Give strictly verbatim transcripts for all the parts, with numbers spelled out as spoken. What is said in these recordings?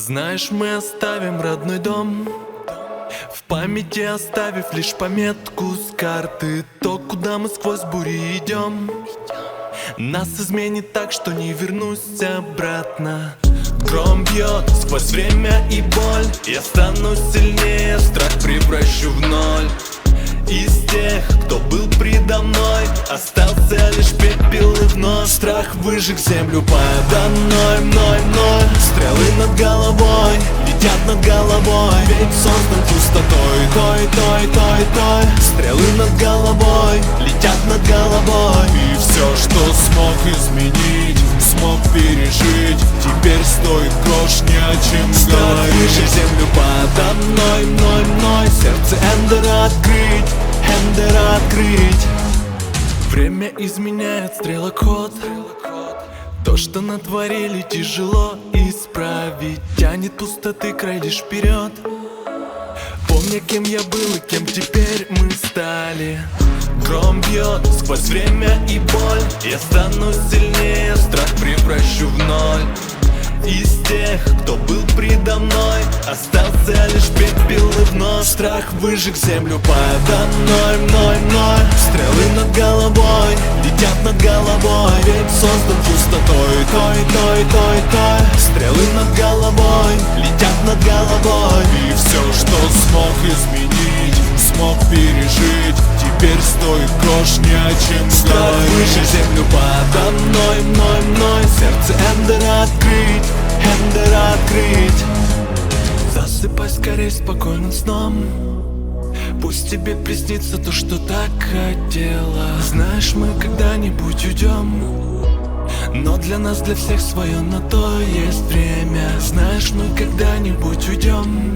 Знаешь, мы оставим родной дом, в памяти оставив лишь пометку с карты. То, куда мы сквозь бури идем, нас изменит так, что не вернусь обратно. Гром бьет сквозь время и боль, я стану сильнее, страх превращу в ноль. Из тех, кто был предо мной, остался лишь пепел и вновь. Страх выжег землю подо мной, мной, мной. Стрелы над головой летят над головой, ведь создан пустотой, той, той, той, той. Стрелы над головой летят над головой, и все, что смог изменить, смог пережить, теперь стоит грош, ни о чем говорить. Страх выжег землю подо мной, мной, мной. Сердце Эндера открыть, Эндера открыть. Время изменяет стрелок ход, то, что натворили, тяжело исправить. Тянет пустоты край лишь вперед. Помня, кем я был и кем теперь мы стали. Гром бьет сквозь время и боль, я стану сильнее, страх превращу в ноль. Из тех, кто был предо мной, остался лишь пепел и вновь. Страх выжег землю подо мной, мной, мной. Стрелы над головой летят над головой, ведь создан пустотой, той, той, той, той. Стрелы над головой летят над головой, и все, что смог изменить, смог пережить, теперь стоит грош, ни о чем говорить. Страх выжег землю подо мной, мной, мной. Сердце Эндера открыть, Эндера открыть. Засыпай скорей спокойным сном, пусть тебе приснится то, что так хотела. Знаешь, мы когда-нибудь уйдем, но для нас, для всех свое, на то есть время. Знаешь, мы когда-нибудь уйдем,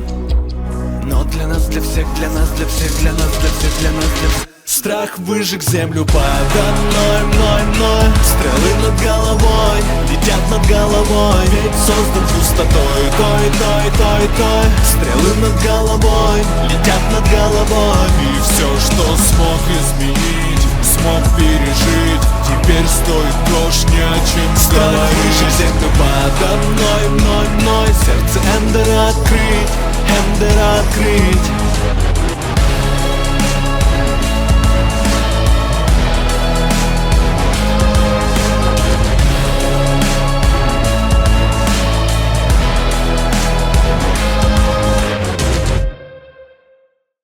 но для нас, для всех, для нас, для всех, для нас, для всех, для нас, для всех. Страх выжег землю подо мной, мной, мной. Стрелы над головой летят над головой, ведь создан пустотой, той, той, той, той. Стрелы над головой летят над головой, и все, что смог изменить, смог пережить, теперь стоит грош, ни о чем говорить. Страх выжег землю подо мной, мной, мной. Сердце Эндера открыть, Эндера открыть.